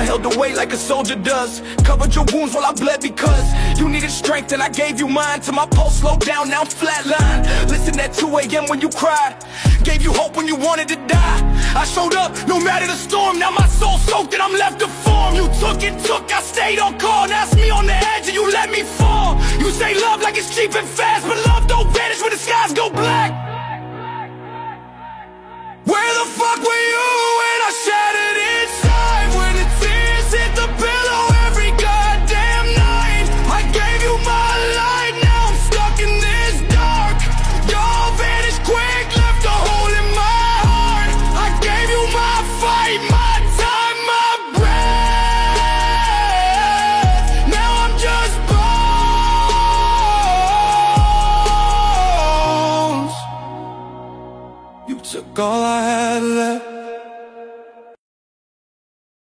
held the weight like a soldier does. Covered your wounds while I bled because you needed strength and I gave you mine. Till my pulse slowed down, now I'm flatlined. Listen at 2 a.m. when you cried. Gave you hope when you wanted to die. I showed up no matter the storm. Now my soul's soaked and I'm left to form. You took and took, I stayed on call. Now it's me on the edge and you let me fall. You say love like it's cheap and fast, but love don't vanish when the skies go black. Where the fuck were you when I shed?